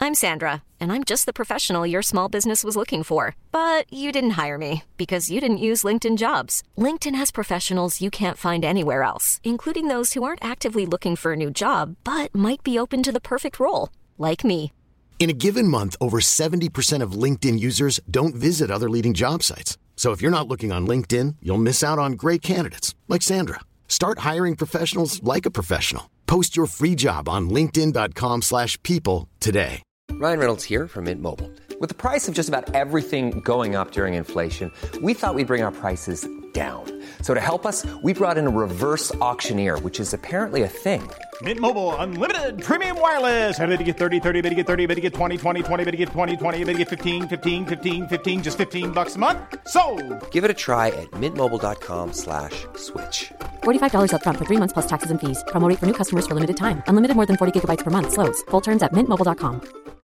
I'm Sandra, and I'm just the professional your small business was looking for. But you didn't hire me because you didn't use LinkedIn Jobs. LinkedIn has professionals you can't find anywhere else, including those who aren't actively looking for a new job, but might be open to the perfect role, like me. In a given month, over 70% of LinkedIn users don't visit other leading job sites. So if you're not looking on LinkedIn, you'll miss out on great candidates like Sandra. Start hiring professionals like a professional. Post your free job on linkedin.com/people today. Ryan Reynolds here from Mint Mobile. With the price of just about everything going up during inflation, we thought we'd bring our prices down. So to help us, we brought in a reverse auctioneer, which is apparently a thing. Mint Mobile Unlimited Premium Wireless. How to get 30, 30, bit to get 30, bit to get 20, 20, 20, bit to get 20, 20, bit to get 15, 15, 15, 15, just $15 a month? Sold! Give it a try at mintmobile.com/switch. $45 up front for 3 months plus taxes and fees. Promo rate for new customers for limited time. Unlimited more than 40 gigabytes per month. Slows full terms at mintmobile.com.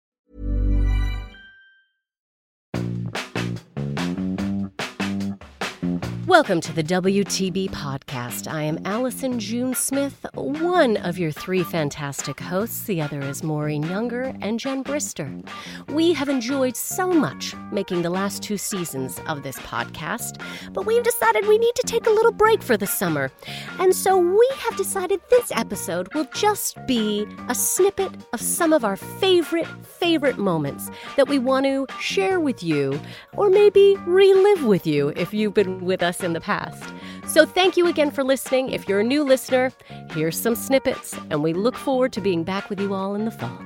Welcome to the WTB Podcast. I am Allison June Smith, one of your three fantastic hosts. The other is Maureen Younger and Jen Brister. We have enjoyed so much making the last 2 seasons of this podcast, but we've decided we need to take a little break for the summer. And so we have decided this episode will just be a snippet of some of our favorite moments that we want to share with you, or maybe relive with you if you've been with us in the past. So thank you again for listening. If you're a new listener, here's some snippets, and we look forward to being back with you all in the fall.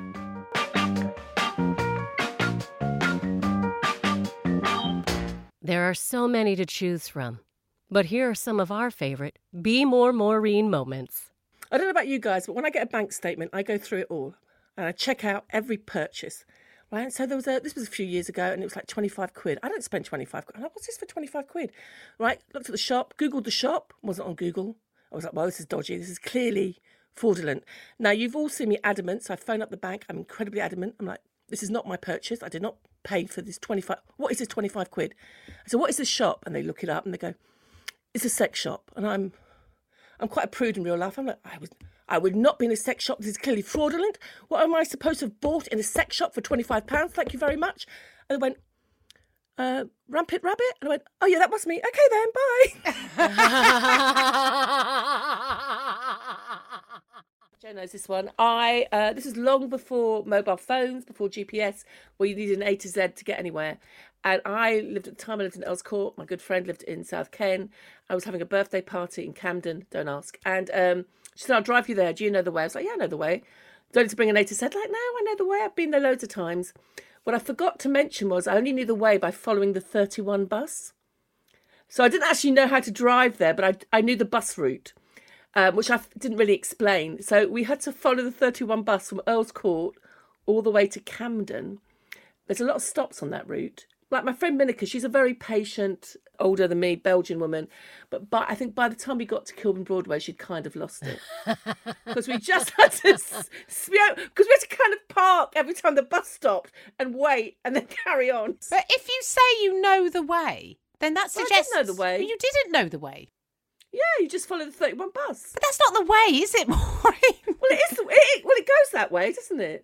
There are so many to choose from, but here are some of our favorite Be More Maureen moments. I don't know about you guys, but when I get a bank statement, I go through it all and I check out every purchase. Right, so this was a few years ago, and it was like 25 quid. I don't spend 25 quid. I'm like, what's this for 25 quid? Right, looked at the shop, Googled the shop, wasn't on Google. I was like, well, this is dodgy. This is clearly fraudulent. Now, you've all seen me adamant, so I phone up the bank. I'm incredibly adamant. I'm like, this is not my purchase. I did not pay for this 25. What is this 25 quid? I said, what is this shop? And they look it up, and they go, it's a sex shop. And I'm quite a prude in real life. I'm like, I would not be in a sex shop. This is clearly fraudulent. What am I supposed to have bought in a sex shop for £25? Thank you very much. And they went, Rumpit Rabbit? And I went, oh yeah, that was me. Okay then, bye. Joe knows this one. This is long before mobile phones, before GPS, where you needed an A to Z to get anywhere. And I lived at the time, I lived in Earls Court. My good friend lived in South Ken. I was having a birthday party in Camden, don't ask. And she said, I'll drive you there. Do you know the way? I was like, yeah, I know the way. Do I need to bring an A to Z? Like, no, I know the way. I've been there loads of times. What I forgot to mention was I only knew the way by following the 31 bus. So I didn't actually know how to drive there, but I knew the bus route, which I didn't really explain. So we had to follow the 31 bus from Earls Court all the way to Camden. There's a lot of stops on that route. Like my friend Minika, she's a very patient, older than me, Belgian woman. But I think by the time we got to Kilburn Broadway, she'd kind of lost it. Because we just had to, because we had to kind of park every time the bus stopped and wait and then carry on. But if you say you know the way, then that suggests... I did know the way. Well, you didn't know the way. Yeah, you just follow the 31 bus. But that's not the way, is it, Maureen? Well, it is. It goes that way, doesn't it?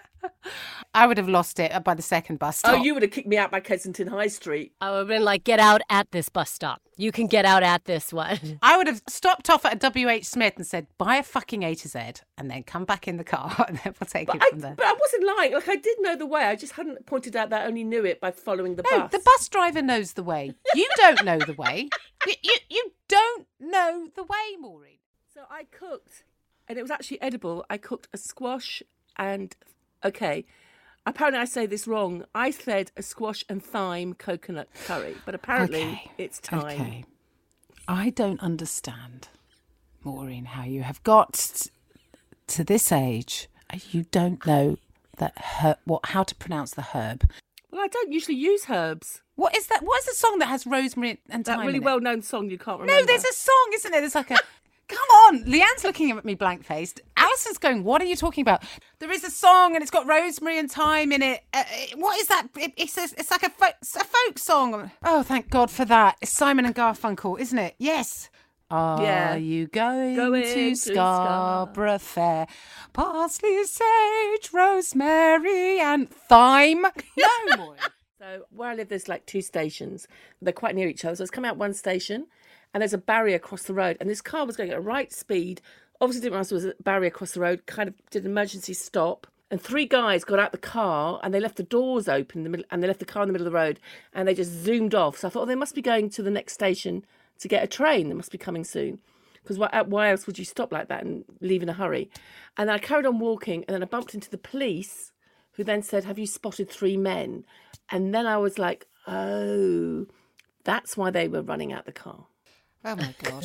I would have lost it by the second bus stop. Oh, you would have kicked me out by Kensington High Street. I would have been like, get out at this bus stop. You can get out at this one. I would have stopped off at a WH Smith and said, buy a fucking A to Z and then come back in the car and then we'll take it from there. But I wasn't lying. Like, I did know the way. I just hadn't pointed out that I only knew it by following the bus. No, the bus driver knows the way. You don't know the way. You don't know the way, Maureen. So I cooked, and it was actually edible. I cooked a squash and, okay, apparently I say this wrong. I said a squash and thyme coconut curry, but apparently it's thyme. Okay. I don't understand, Maureen, how you have got to this age. You don't know that how to pronounce the herb. Well, I don't usually use herbs. What is that? What is the song that has rosemary and thyme? That really in it? well-known song you can't remember. No, there's a song, isn't there? There's like a... Come on. Leanne's looking at me blank-faced. Alison's going, what are you talking about? There is a song and it's got rosemary and thyme in it. What is that? It's like a folk song. Oh, thank God for that. It's Simon and Garfunkel, isn't it? Yes. Are you going to Scarborough Fair? Parsley, sage, rosemary and thyme. No more. So where I live, there's like 2 stations. They're quite near each other. So it's come out one station and there's a barrier across the road. And this car was going at a right speed. Obviously didn't realize there was a barrier across the road, kind of did an emergency stop. And 3 guys got out the car and they left the doors open in the middle, and they left the car in the middle of the road and they just zoomed off. So I thought, they must be going to the next station to get a train. They must be coming soon. Because why else would you stop like that and leave in a hurry? And then I carried on walking and then I bumped into the police, who then said, have you spotted 3 men? And then I was like, oh, that's why they were running out the car. Oh, my God.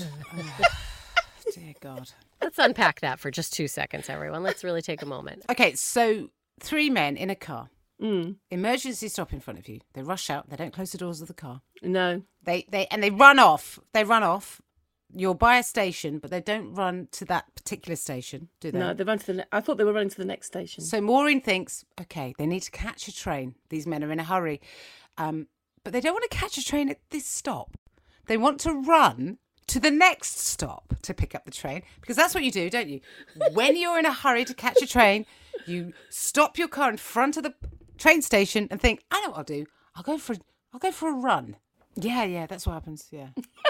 Dear God. Let's unpack that for just 2 seconds, everyone. Let's really take a moment. Okay, so 3 men in a car. Emergency stop in front of you. They rush out. They don't close the doors of the car. No. They run off. They run off. You're by a station, but they don't run to that particular station, do they? No, they run to I thought they were running to the next station. So Maureen thinks, okay, they need to catch a train. These men are in a hurry. But they don't want to catch a train at this stop. They want to run to the next stop to pick up the train, because that's what you do, don't you? When you're in a hurry to catch a train, you stop your car in front of the train station and think, I know what I'll do. I'll go for a run. Yeah, that's what happens. Yeah.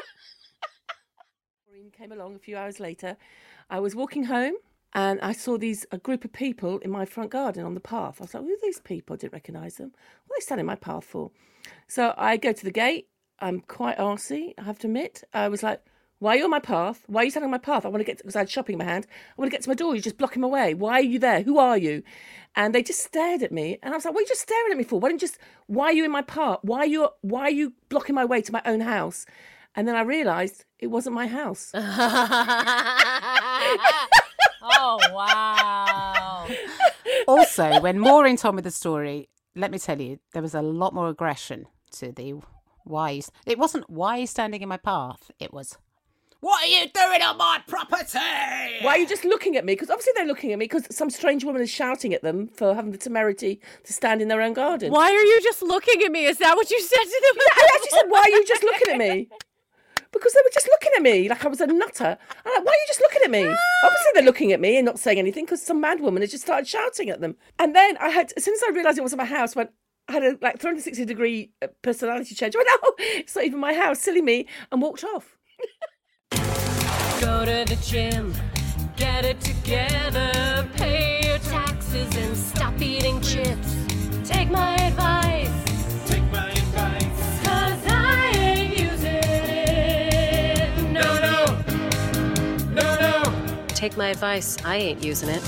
Maureen came along a few hours later. I was walking home and I saw a group of people in my front garden on the path. I was like, who are these people? I didn't recognise them. What are they standing in my path for? So I go to the gate. I'm quite arsey, I have to admit. I was like, why are you on my path? Why are you standing on my path? I want to get, because I had shopping in my hand. I want to get to my door. You just block him away. Why are you there? Who are you? And they just stared at me. And I was like, what are you just staring at me for? Why are you in my path? Why are you blocking my way to my own house? And then I realised it wasn't my house. Oh, wow. Also, when Maureen told me the story, let me tell you, there was a lot more aggression to the it wasn't why are you standing in my path. It was, what are you doing on my property? Why are you just looking at me? Because obviously they're looking at me because some strange woman is shouting at them for having the temerity to stand in their own garden. Why are you just looking at me? Is that what you said to them? Yeah, I actually said, why are you just looking at me? Because they were just looking at me like I was a nutter. I'm like, why are you just looking at me? Obviously they're looking at me and not saying anything because some mad woman has just started shouting at them. And then as soon as I realised it wasn't my house, I had a 360-degree personality change. I went, oh, it's not even my house, silly me, and walked off. Go to the gym, get it together, pay your taxes and stop eating chips. Take my advice. Take my advice. 'Cause I ain't using it. No. Take my advice. I ain't using it.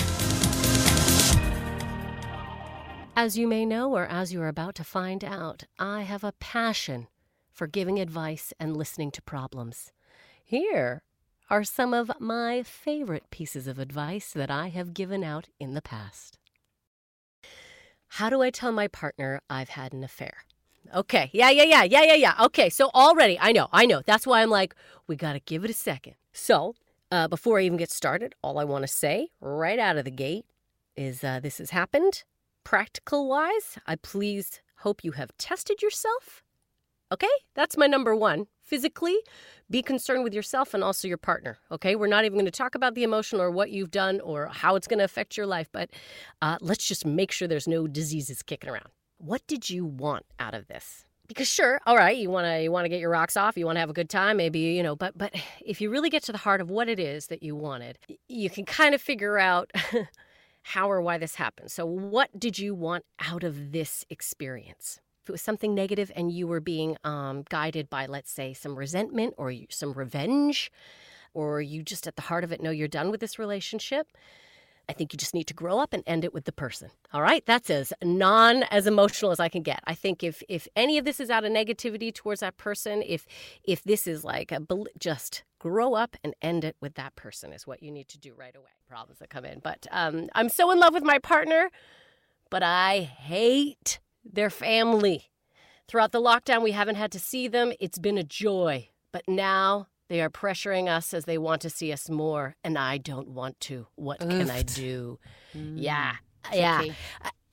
As you may know, or as you are about to find out, I have a passion for giving advice and listening to problems. Here are some of my favorite pieces of advice that I have given out in the past. How do I tell my partner I've had an affair? Okay, yeah. Okay, so already, I know. That's why I'm like, we got to give it a second. So, before I even get started, all I want to say right out of the gate is this has happened. Practical-wise, I please hope you have tested yourself. Okay? That's my number one. Physically, be concerned with yourself and also your partner. Okay? We're not even going to talk about the emotional or what you've done or how it's going to affect your life, but let's just make sure there's no diseases kicking around. What did you want out of this? Because sure, all right, you want to get your rocks off, you want to have a good time, maybe, but if you really get to the heart of what it is that you wanted, you can kind of figure out how or why this happened. So what did you want out of this experience? If it was something negative and you were being guided by, let's say, some resentment or some revenge, or you just at the heart of it know you're done with this relationship, I think you just need to grow up and end it with the person. All right? That's as emotional as I can get. I think if any of this is out of negativity towards that person, if this is like just grow up and end it with that person is what you need to do right away. Problems that come in. But I'm so in love with my partner, but I hate their family. Throughout the lockdown, we haven't had to see them. It's been a joy. But now they are pressuring us as they want to see us more, and I don't want to. What can I do? Yeah.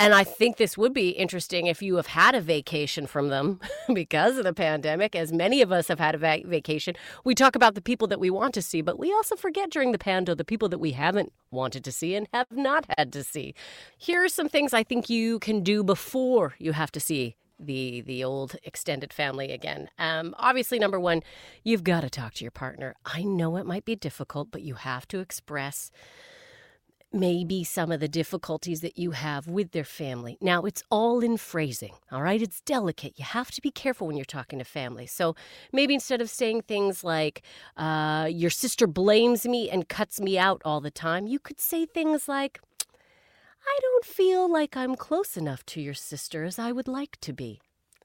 And I think this would be interesting if you have had a vacation from them because of the pandemic, as many of us have had a vacation. We talk about the people that we want to see, but we also forget during the pando the people that we haven't wanted to see and have not had to see. Here are some things I think you can do before you have to see the old extended family again. Obviously, number one, you've got to talk to your partner. I know it might be difficult, but you have to express maybe some of the difficulties that you have with their family. Now, it's all in phrasing, all right? It's delicate. You have to be careful when you're talking to family. So maybe instead of saying things like, your sister blames me and cuts me out all the time, you could say things like, I don't feel like I'm close enough to your sister as I would like to be.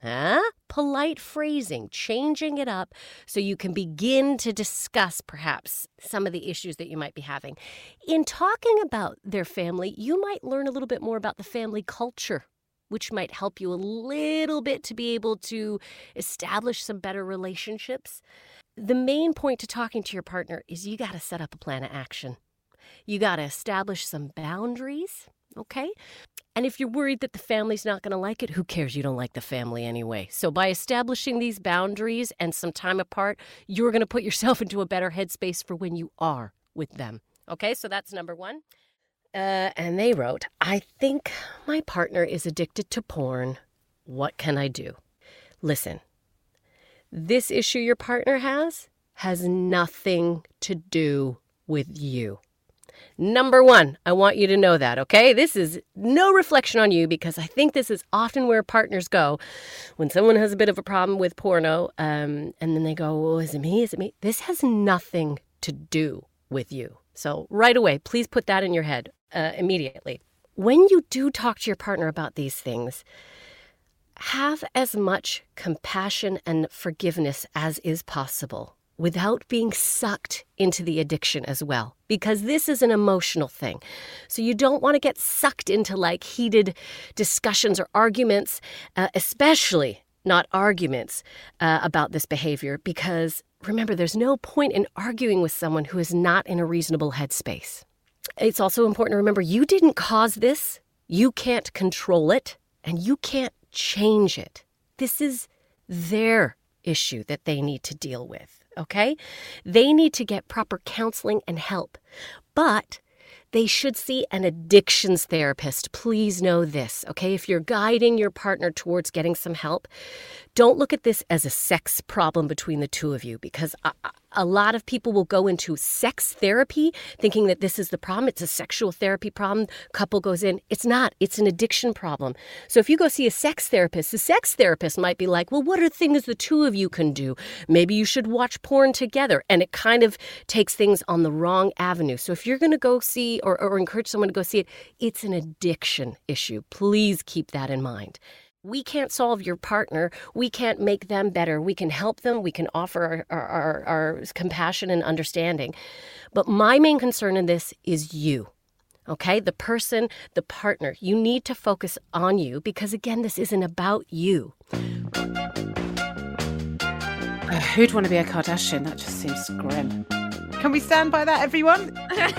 Polite phrasing, changing it up so you can begin to discuss perhaps some of the issues that you might be having. In talking about their family, you might learn a little bit more about the family culture, which might help you a little bit to be able to establish some better relationships. The main point to talking to your partner is you got to set up a plan of action. You got to establish some boundaries, okay? And if you're worried that the family's not going to like it, who cares? You don't like the family anyway. So by establishing these boundaries and some time apart, you're going to put yourself into a better headspace for when you are with them. Okay, so that's number one. And they wrote, I think my partner is addicted to porn. What can I do? Listen, this issue your partner has nothing to do with you. Number one, I want you to know that, okay? This is no reflection on you because I think this is often where partners go when someone has a bit of a problem with porno and then they go, well, is it me? Is it me? This has nothing to do with you. So right away, please put that in your head immediately. When you do talk to your partner about these things, have as much compassion and forgiveness as is possible, without being sucked into the addiction as well, because this is an emotional thing. So you don't want to get sucked into like heated discussions or arguments, especially not arguments about this behavior, because remember, there's no point in arguing with someone who is not in a reasonable headspace. It's also important to remember you didn't cause this, you can't control it, and you can't change it. This is their issue that they need to deal with. Okay? They need to get proper counseling and help, but they should see an addictions therapist. Please know this, okay? If you're guiding your partner towards getting some help, don't look at this as a sex problem between the two of you, because a lot of people will go into sex therapy thinking that this is the problem. It's a sexual therapy problem. Couple goes in. It's not. It's an addiction problem. So if you go see a sex therapist, the sex therapist might be like, well, what are things the two of you can do? Maybe you should watch porn together. And it kind of takes things on the wrong avenue. So if you're going to go see or encourage someone to go see it, it's an addiction issue. Please keep that in mind. We can't solve your partner. We can't make them better. We can help them. We can offer our compassion and understanding. But my main concern in this is you, okay? The person, the partner. You need to focus on you because, again, this isn't about you. Who'd want to be a Kardashian? That just seems grim. Can we stand by that, everyone?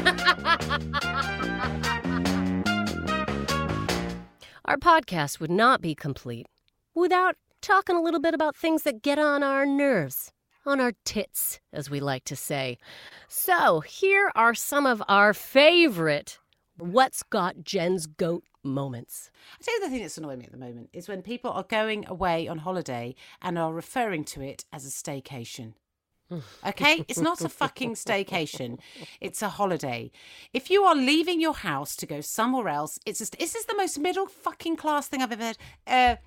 Our podcast would not be complete without talking a little bit about things that get on our nerves, on our tits, as we like to say. So here are some of our favorite What's Got Jen's Goat moments. I tell you the thing that's annoying me at the moment is when people are going away on holiday and are referring to it as a staycation. Okay? It's not a fucking staycation. It's a holiday. If you are leaving your house to go somewhere else, this is the most middle fucking class thing I've ever heard.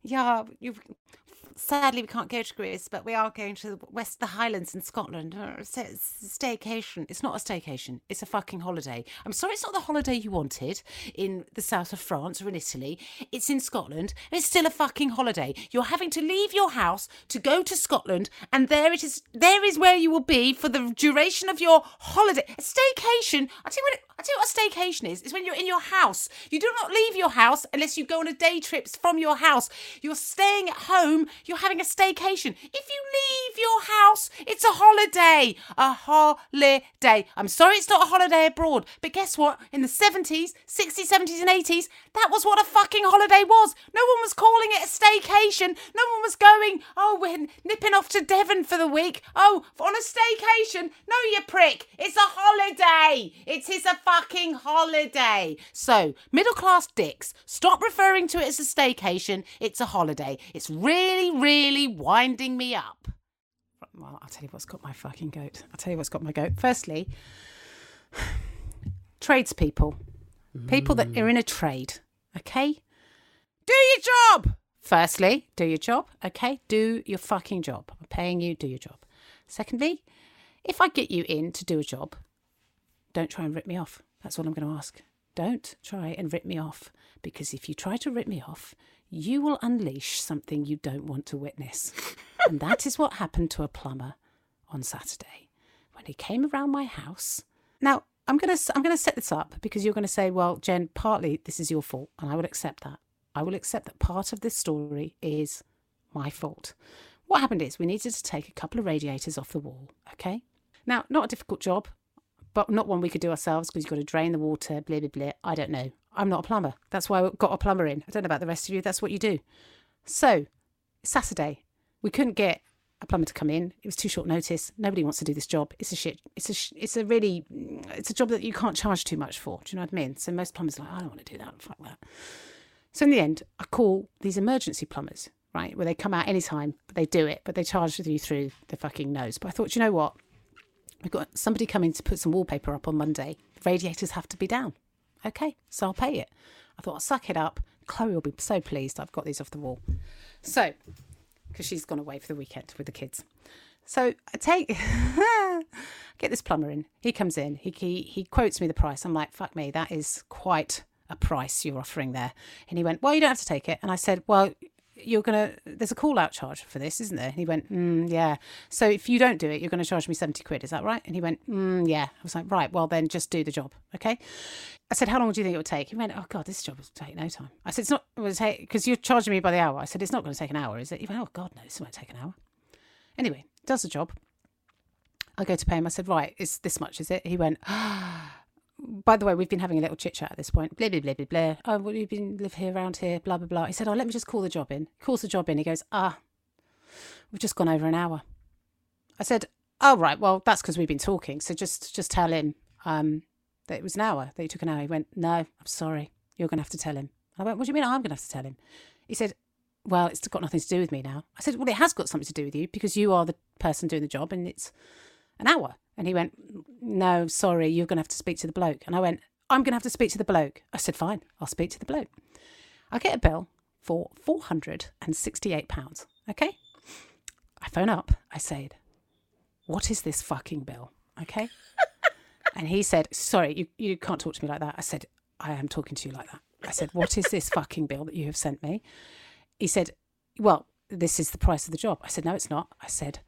Sadly, we can't go to Greece, but we are going to the Highlands in Scotland. It's a staycation. It's not a staycation. It's a fucking holiday. I'm sorry it's not the holiday you wanted in the south of France or in Italy. It's in Scotland. And it's still a fucking holiday. You're having to leave your house to go to Scotland, and there it is. There is where you will be for the duration of your holiday. A staycation. I'll tell you what a staycation is. It's when you're in your house. You do not leave your house unless you go on a day trip from your house. You're staying at home. You're having a staycation. If you leave your house, it's a holiday. A holiday. I'm sorry it's not a holiday abroad, but guess what? In the 70s, 60s, 70s and 80s, that was what a fucking holiday was. No one was calling it a staycation. No one was going, oh, we're nipping off to Devon for the week. Oh, on a staycation. No, you prick. It's a holiday. It is a fucking holiday. So, middle-class dicks, stop referring to it as a staycation. It's a holiday. It's really, really winding me up. Well, I'll tell you what's got my fucking goat. Firstly, tradespeople. People that are in a trade, okay? Do your job! Firstly, do your job, okay? Do your fucking job. I'm paying you, do your job. Secondly, if I get you in to do a job, don't try and rip me off. That's what I'm going to ask. Don't try and rip me off, because if you try to rip me off, you will unleash something you don't want to witness. And that is what happened to a plumber on Saturday when he came around my house. Now, I'm going to set this up because you're going to say, well, Jen, partly this is your fault, and I will accept that. I will accept that part of this story is my fault. What happened is we needed to take a couple of radiators off the wall, okay? Now, not a difficult job, but not one we could do ourselves because you've got to drain the water, blah, blah, blah. I don't know. I'm not a plumber. That's why I got a plumber in. I don't know about the rest of you. That's what you do. So, Saturday, we couldn't get a plumber to come in. It was too short notice. Nobody wants to do this job. It's a shit. It's a job that you can't charge too much for. Do you know what I mean? So most plumbers are like, I don't want to do that. Fuck that. So in the end, I call these emergency plumbers, right? Where they come out anytime, but they do it, but they charge you through the fucking nose. But I thought, you know what? We've got somebody coming to put some wallpaper up on Monday. The radiators have to be down. Okay, so I'll pay it. I thought I'll suck it up. Chloe will be so pleased I've got these off the wall. So, because she's gone away for the weekend with the kids. So I get this plumber in. He comes in. He quotes me the price. I'm like, fuck me, that is quite a price you're offering there. And he went, well, you don't have to take it. And I said, well, there's a call out charge for this, isn't there? And he went, yeah. So if you don't do it, you're going to charge me 70 quid. Is that right? And he went, yeah. I was like, right, well then just do the job. Okay. I said, how long do you think it would take? He went, oh God, this job will take no time. I said, it's not, it will take, because you're charging me by the hour. I said, it's not going to take an hour, is it? He went, oh God, no, this won't take an hour. Anyway, does the job. I go to pay him. I said, right, it's this much, is it? He went, by the way, we've been having a little chit chat at this point. Blah, blah, blah, blah, blah. Oh, well, you've been live here around here, blah, blah, blah. He said, oh, let me just call the job in. He calls the job in. He goes, we've just gone over an hour. I said, oh, right, well, that's because we've been talking. So just tell him that it was an hour, that he took an hour. He went, no, I'm sorry. You're going to have to tell him. I went, what do you mean I'm going to have to tell him? He said, well, it's got nothing to do with me now. I said, well, it has got something to do with you because you are the person doing the job and it's an hour. And he went, no, sorry, you're going to have to speak to the bloke. And I went, I'm going to have to speak to the bloke. I said, fine, I'll speak to the bloke. I get a bill for £468, okay? I phone up. I said, what is this fucking bill, okay? And he said, sorry, you can't talk to me like that. I said, I am talking to you like that. I said, what is this fucking bill that you have sent me? He said, well, this is the price of the job. I said, no, it's not. I said,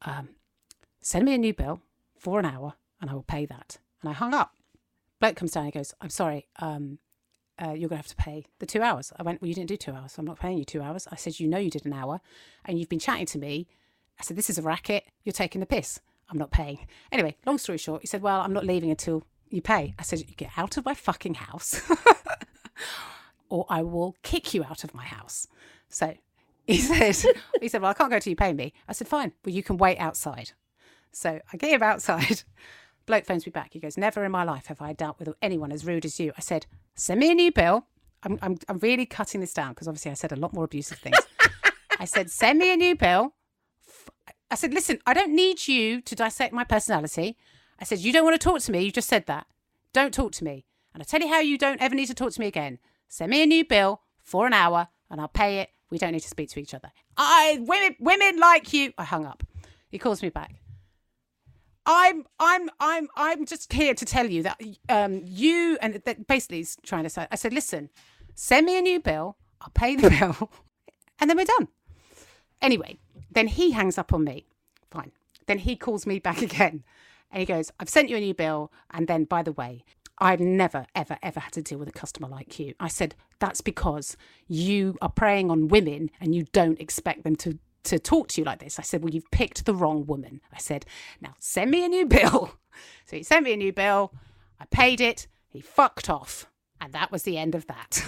send me a new bill for an hour and I will pay that. And I hung up. Bloke comes down and he goes, I'm sorry, you're going to have to pay the 2 hours. I went, well, you didn't do 2 hours, so I'm not paying you 2 hours. I said, you know you did an hour and you've been chatting to me. I said, this is a racket. You're taking the piss. I'm not paying. Anyway, long story short, he said, well, I'm not leaving until you pay. I said, you get out of my fucking house or I will kick you out of my house. So he said, well, I can't go till you pay me. I said, fine, well, you can wait outside. So I get him outside. Bloke phones me back. He goes, never in my life have I dealt with anyone as rude as you. I said, send me a new bill. I'm really cutting this down because obviously I said a lot more abusive things. I said, send me a new bill. I said, listen, I don't need you to dissect my personality. I said, you don't want to talk to me. You just said that. Don't talk to me. And I tell you how you don't ever need to talk to me again. Send me a new bill for an hour and I'll pay it. We don't need to speak to each other. Women like you. I hung up. He calls me back. I'm just here to tell you that you, and that basically he's trying to say, I said, listen, send me a new bill. I'll pay the bill. And then we're done. Anyway, then he hangs up on me. Fine. Then he calls me back again. And he goes, I've sent you a new bill. And then, by the way, I've never, ever, ever had to deal with a customer like you. I said, that's because you are preying on women and you don't expect them to to talk to you like this. I said, well, you've picked the wrong woman. I said, now send me a new bill. So he sent me a new bill. I paid it. He fucked off. And that was the end of that.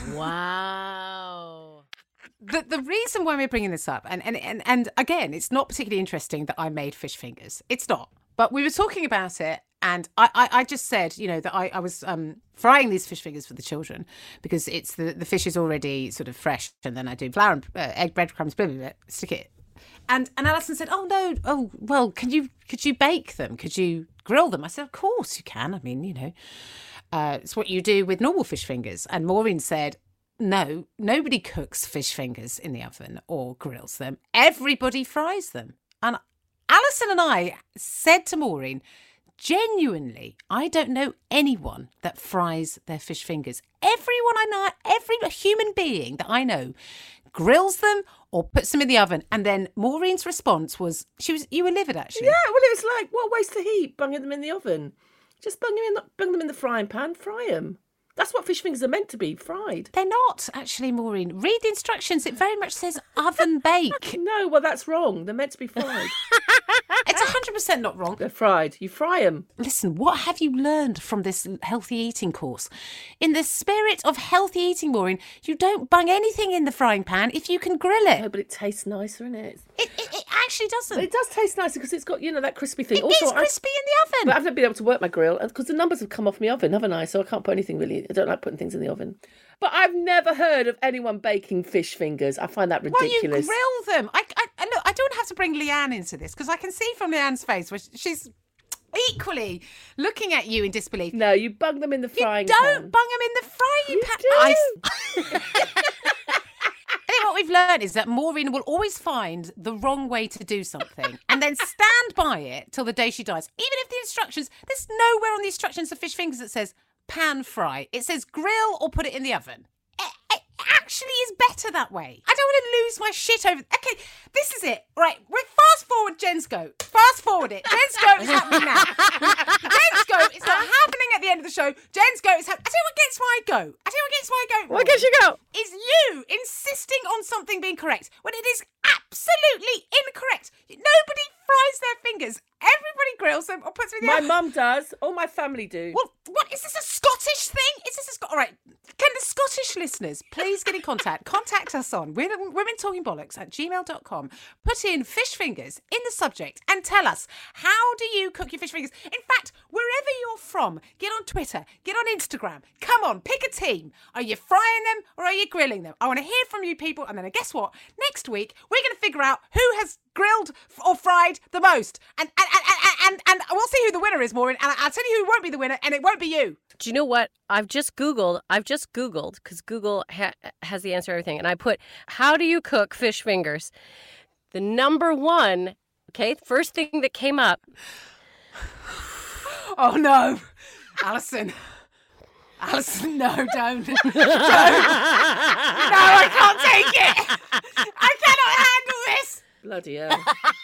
Wow. The reason why we're bringing this up, and again, it's not particularly interesting that I made fish fingers. It's not. But we were talking about it, and I just said, you know, that I was frying these fish fingers for the children because it's the fish is already sort of fresh, and then I do flour and egg, breadcrumbs, blah, blah, blah, stick it. And Alison said, oh, no, oh, well, could you bake them? Could you grill them? I said, of course you can. I mean, you know, it's what you do with normal fish fingers. And Maureen said, no, nobody cooks fish fingers in the oven or grills them. Everybody fries them. And Alison and I said to Maureen, genuinely, I don't know anyone that fries their fish fingers. Everyone I know, every human being that I know grills them or puts them in the oven. And then Maureen's response was, you were livid actually. Yeah, well, it was like, what a waste of heat, bunging them in the oven. Just bung them in the frying pan, fry them. That's what fish fingers are meant to be, fried. They're not, actually, Maureen. Read the instructions. It very much says oven bake. No, well, that's wrong. They're meant to be fried. It's 100% not wrong. They're fried. You fry them. Listen, what have you learned from this healthy eating course? In the spirit of healthy eating, Maureen, you don't bung anything in the frying pan if you can grill it. No, but it tastes nicer, innit? It actually doesn't. It does taste nicer because it's got, you know, that crispy thing. It is crispy in the oven. But I've never been able to work my grill because the numbers have come off my oven, haven't I? So I can't put anything really. I don't like putting things in the oven. But I've never heard of anyone baking fish fingers. I find that ridiculous. Well, you grill them. Look, I don't have to bring Leanne into this because I can see from Leanne's face where she's equally looking at you in disbelief. No, you bung them in the frying pan. You don't bung them in the frying pan. I think what we've learned is that Maureen will always find the wrong way to do something and then stand by it till the day she dies. Even if the instructions, there's nowhere on the instructions of fish fingers that says pan fry. It says grill or put it in the oven. It actually is better that way. I don't want to lose my shit over... Okay, this is it. Right, we're fast forward Jen's Goat. Fast forward it. Jen's Goat is happening now. Jen's Goat is not happening at the end of the show. Jen's Goat is happening... I tell you what gets my goat. What gets your goat? Is you insisting on something being correct when it is absolutely incorrect. Nobody fries their fingers. Everybody grills them or puts them in the oven. My mum does. All my family do. Well, what is this, a Scottish thing? Is this a all right? Can the Scottish listeners please get in contact? Contact us on womentalkingbollocks@gmail.com. Put in fish fingers in the subject and tell us, how do you cook your fish fingers? In fact, wherever you're from, get on Twitter, get on Instagram. Come on, pick a team. Are you frying them or are you grilling them? I want to hear from you people. And then guess what? Next week, we're going to figure out who has grilled or fried the most. And we'll see who the winner is, Maureen. And I'll tell you who won't be the winner, and it won't be you. Do you know what? I've just Googled, because Google has the answer to everything. And I put, how do you cook fish fingers? The number one, okay, first thing that came up. Oh, no. Alison, no, don't. No, I can't take it. I cannot handle this. Bloody hell.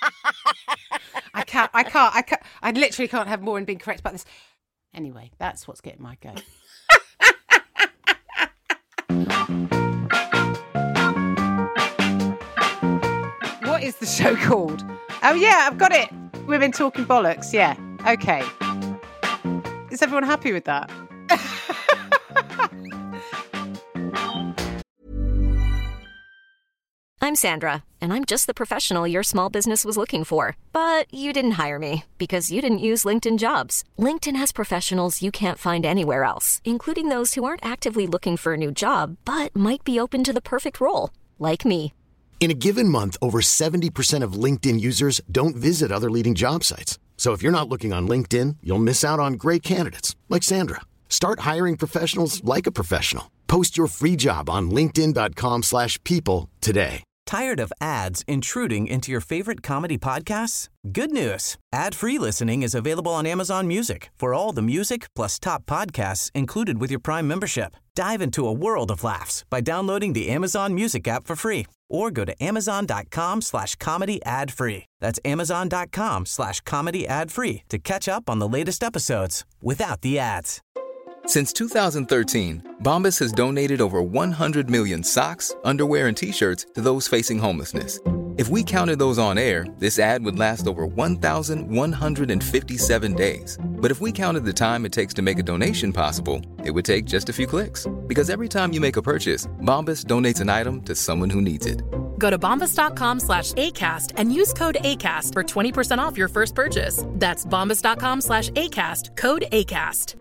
I can't. I literally can't have Maureen being correct about this. Anyway, that's what's getting my goat. What is the show called? Oh, yeah, I've got it. Women Talking Bollocks, yeah. Okay. Is everyone happy with that? I'm Sandra, and I'm just the professional your small business was looking for. But you didn't hire me because you didn't use LinkedIn Jobs. LinkedIn has professionals you can't find anywhere else, including those who aren't actively looking for a new job, but might be open to the perfect role, like me. In a given month, over 70% of LinkedIn users don't visit other leading job sites. So if you're not looking on LinkedIn, you'll miss out on great candidates like Sandra. Start hiring professionals like a professional. Post your free job on linkedin.com/people today. Tired of ads intruding into your favorite comedy podcasts? Good news. Ad-free listening is available on Amazon Music for all the music plus top podcasts included with your Prime membership. Dive into a world of laughs by downloading the Amazon Music app for free or go to amazon.com/comedy ad-free. That's amazon.com/comedy ad-free to catch up on the latest episodes without the ads. Since 2013, Bombas has donated over 100 million socks, underwear, and T-shirts to those facing homelessness. If we counted those on air, this ad would last over 1,157 days. But if we counted the time it takes to make a donation possible, it would take just a few clicks. Because every time you make a purchase, Bombas donates an item to someone who needs it. Go to bombas.com/ACAST and use code ACAST for 20% off your first purchase. That's bombas.com/ACAST, code ACAST.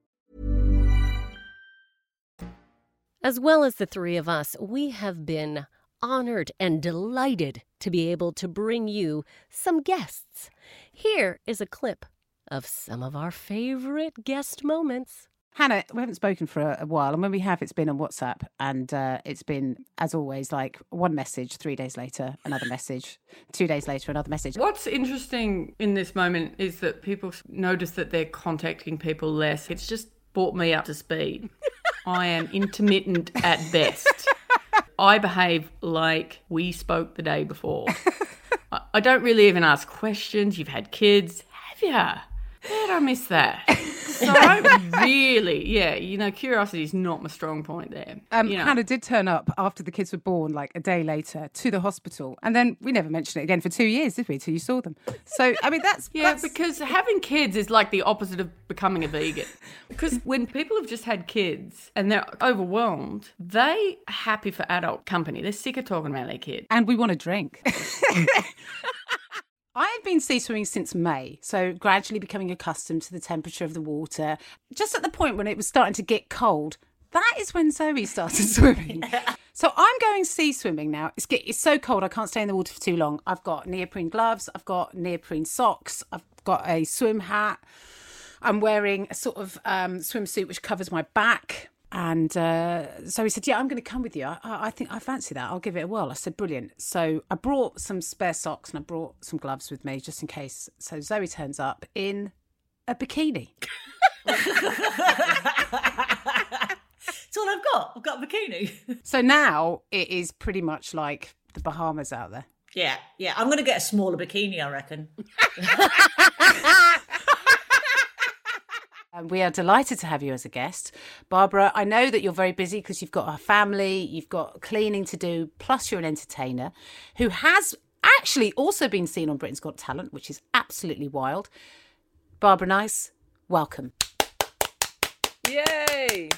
As well as the three of us, we have been honored and delighted to be able to bring you some guests. Here is a clip of some of our favorite guest moments. Hannah, we haven't spoken for a while, and when we have, it's been on WhatsApp, and it's been, as always, like one message, 3 days later, another message, 2 days later, another message. What's interesting in this moment is that people notice that they're contacting people less. It's just brought me up to speed. I am intermittent at best. I behave like we spoke the day before. I don't really even ask questions. You've had kids. Have you? How did I miss that? So really, curiosity is not my strong point there. Hannah did turn up after the kids were born, like a day later, to the hospital. And then we never mentioned it again for 2 years, did we, till you saw them? So, I mean, that's because having kids is like the opposite of becoming a vegan. Because when people have just had kids and they're overwhelmed, they are happy for adult company. They're sick of talking about their kids. And we want to drink. I had been sea swimming since May, so gradually becoming accustomed to the temperature of the water. Just at the point when it was starting to get cold, that is when Zoe started swimming. So I'm going sea swimming now. It's so cold, I can't stay in the water for too long. I've got neoprene gloves, I've got neoprene socks, I've got a swim hat. I'm wearing a sort of swimsuit which covers my back. And Zoe said, yeah, I'm going to come with you. I think I fancy that. I'll give it a whirl. I said, brilliant. So I brought some spare socks and I brought some gloves with me just in case. So Zoe turns up in a bikini. That's all I've got. I've got a bikini. So now it is pretty much like the Bahamas out there. Yeah. I'm going to get a smaller bikini, I reckon. We are delighted to have you as a guest. Barbara, I know that you're very busy because you've got a family, you've got cleaning to do, plus you're an entertainer who has actually also been seen on Britain's Got Talent, which is absolutely wild. Barbara Nice, welcome. Yay!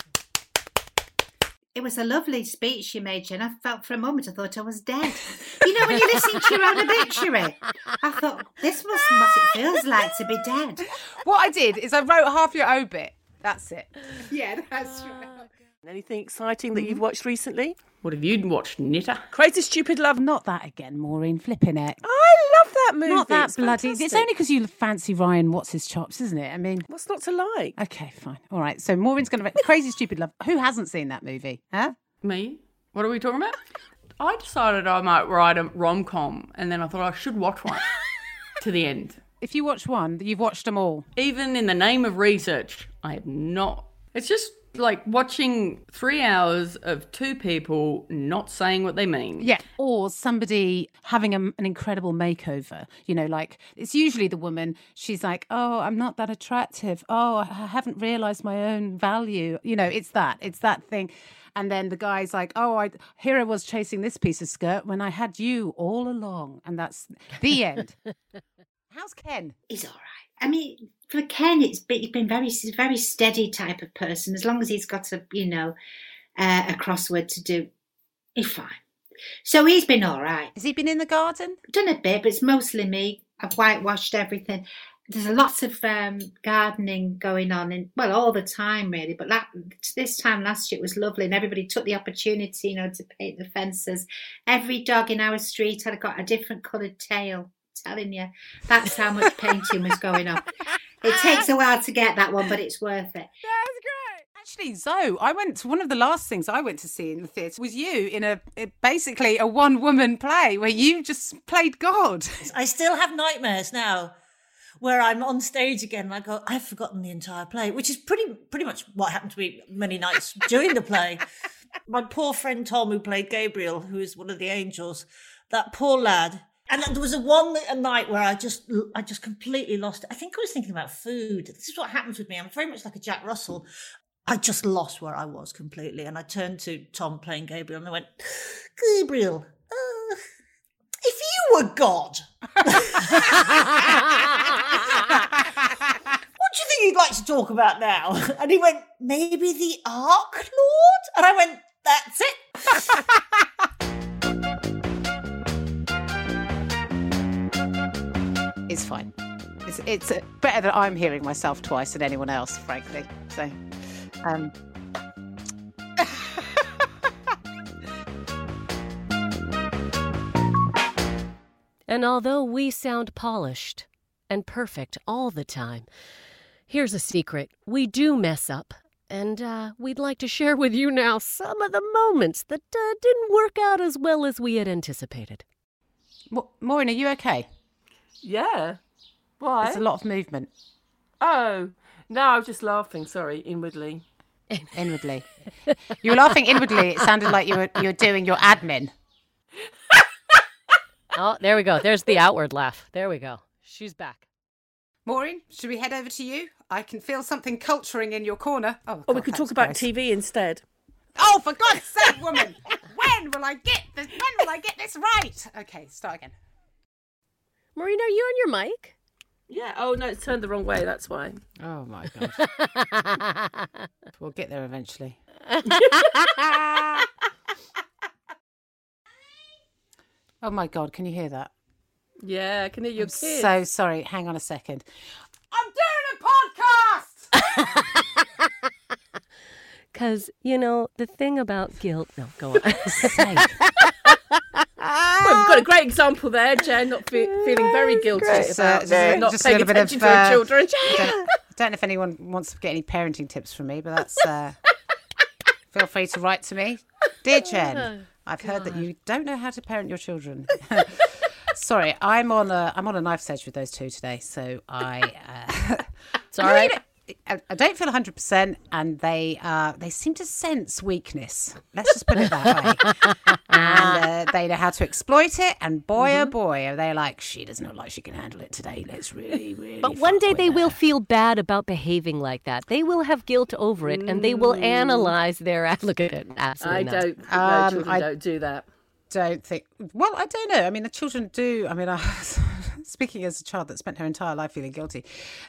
It was a lovely speech you made, Jen. I felt for a moment, I thought I was dead. You know, when you listen to your own obituary, I thought, this was what it feels like to be dead. What I did is I wrote half your obit. That's it. Yeah, that's right. Anything exciting that you've watched recently? What have you watched, Nitta? Crazy Stupid Love. Not that again, Maureen. Flipping it. I love that movie. Not that it's bloody. fantastic. It's only because you fancy Ryan What's His Chops, isn't it? I mean, what's not to like? Okay, fine. All right. So Maureen's going to Crazy Stupid Love. Who hasn't seen that movie? Huh? Me? What are we talking about? I decided I might write a rom-com, and then I thought I should watch one to the end. If you watch one, you've watched them all. Even in the name of research, I have not. It's just like watching 3 hours of two people not saying what they mean. Yeah. Or somebody having an incredible makeover. You know, like it's usually the woman, she's like, oh, I'm not that attractive. Oh, I haven't realised my own value. You know, it's that thing. And then the guy's like, oh, here I was chasing this piece of skirt when I had you all along. And that's the end. How's Ken? He's all right. I mean, for Ken, he's been he's a very steady type of person. As long as he's got a crossword to do, he's fine. So he's been all right. Has he been in the garden? Done a bit, but it's mostly me. I've whitewashed everything. There's lots of gardening going on, all the time really. But this time last year it was lovely, and everybody took the opportunity, to paint the fences. Every dog in our street had got a different coloured tail. Telling you, that's how much painting was going on. It takes a while to get that one, but it's worth it. That's great. Actually, Zoe, one of the last things I went to see in the theatre was you in basically a one-woman play where you just played God. I still have nightmares now where I'm on stage again and I go, I've forgotten the entire play, which is pretty much what happened to me many nights during the play. My poor friend Tom, who played Gabriel, who is one of the angels, that poor lad. And there was a night where I just completely lost it. I think I was thinking about food. This is what happens with me. I'm very much like a Jack Russell. I just lost where I was completely. And I turned to Tom playing Gabriel and I went, Gabriel, if were God. What do you think you'd like to talk about now? And he went, maybe the Ark Lord? And I went, that's it. It's fine. It's better that I'm hearing myself twice than anyone else, frankly. So, And although we sound polished and perfect all the time, here's a secret. We do mess up, and we'd like to share with you now some of the moments that didn't work out as well as we had anticipated. Maureen, are you okay? Yeah. Why? There's a lot of movement. Oh, no, I was just laughing, sorry, inwardly. Inwardly. You were laughing inwardly. It sounded like you were doing your admin. Oh, there we go. There's the outward laugh. There we go. She's back. Maureen, should we head over to you? I can feel something culturing in your corner. Oh, we could talk about TV instead. Oh, for God's sake, woman! When will I get this right? Okay, start again. Maureen, are you on your mic? Yeah. Oh, no, it's turned the wrong way. That's why. Oh, my God. We'll get there eventually. Oh, my God. Can you hear that? Yeah, I can hear your kids. So sorry. Hang on a second. I'm doing a podcast! Because, the thing about guilt... No, go on. Well, we've got a great example there, Jen, not feeling very guilty about not paying attention to her children. I don't know if anyone wants to get any parenting tips from me, but that's... feel free to write to me. Dear Jen, I've heard that you don't know how to parent your children. Sorry, I'm on a knife's edge with those two today, so it's all right. I don't feel 100%, and they seem to sense weakness. Let's just put it that way. And they know how to exploit it. And boy, oh boy, are they like, she doesn't look like she can handle it today. Let's really. But one day they will feel bad about behaving like that. They will have guilt over it, and they will analyze their. Look at it. Absolutely not. Children don't do that. Don't think. Well, I don't know. I mean, the children do. I mean, speaking as a child that spent her entire life feeling guilty.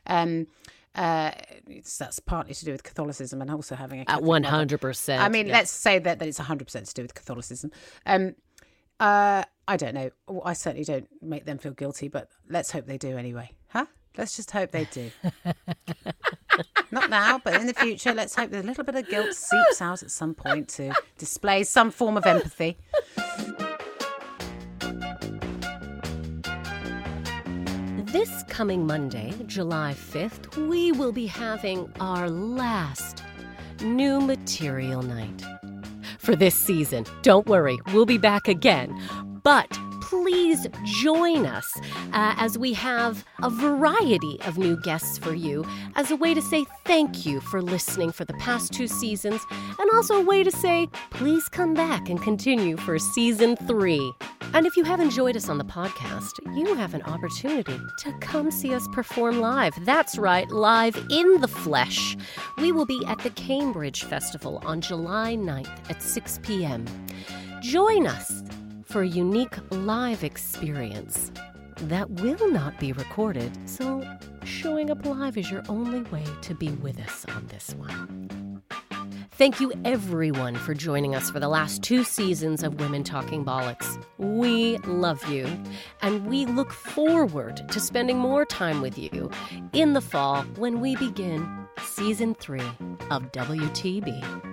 That's partly to do with Catholicism and also having a Catholic 100%. I mean, let's say that it's 100% to do with Catholicism. I don't know. I certainly don't make them feel guilty, but let's hope they do anyway. Huh? Let's just hope they do. Not now, but in the future, let's hope that a little bit of guilt seeps out at some point to display some form of empathy. This coming Monday, July 5th, we will be having our last new material night for this season. Don't worry, we'll be back again. But please join us as we have a variety of new guests for you as a way to say thank you for listening for the past 2 seasons, and also a way to say please come back and continue for season 3. And if you have enjoyed us on the podcast, you have an opportunity to come see us perform live. That's right, live in the flesh. We will be at the Cambridge Festival on July 9th at 6 p.m. Join us for a unique live experience that will not be recorded, so showing up live is your only way to be with us on this one. Thank you, everyone, for joining us for the last 2 seasons of Women Talking Bollocks. We love you, and we look forward to spending more time with you in the fall when we begin Season 3 of WTB.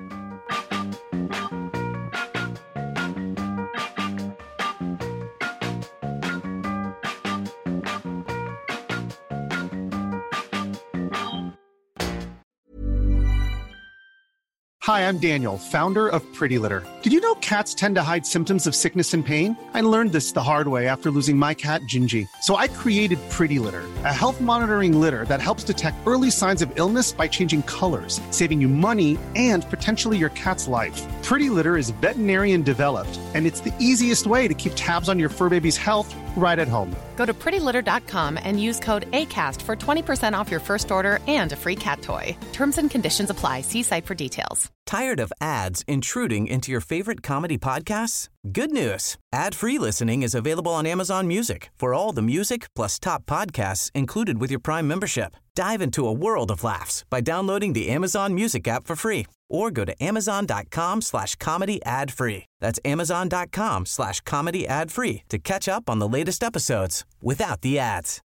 Hi, I'm Daniel, founder of Pretty Litter. Did you know cats tend to hide symptoms of sickness and pain? I learned this the hard way after losing my cat, Gingy. So I created Pretty Litter, a health monitoring litter that helps detect early signs of illness by changing colors, saving you money and potentially your cat's life. Pretty Litter is veterinarian developed, and it's the easiest way to keep tabs on your fur baby's health right at home. Go to prettylitter.com and use code ACAST for 20% off your first order and a free cat toy. Terms and conditions apply. See site for details. Tired of ads intruding into your favorite comedy podcasts? Good news. Ad-free listening is available on Amazon Music for all the music plus top podcasts included with your Prime membership. Dive into a world of laughs by downloading the Amazon Music app for free or go to amazon.com/comedy ad-free. That's amazon.com/comedy ad-free to catch up on the latest episodes without the ads.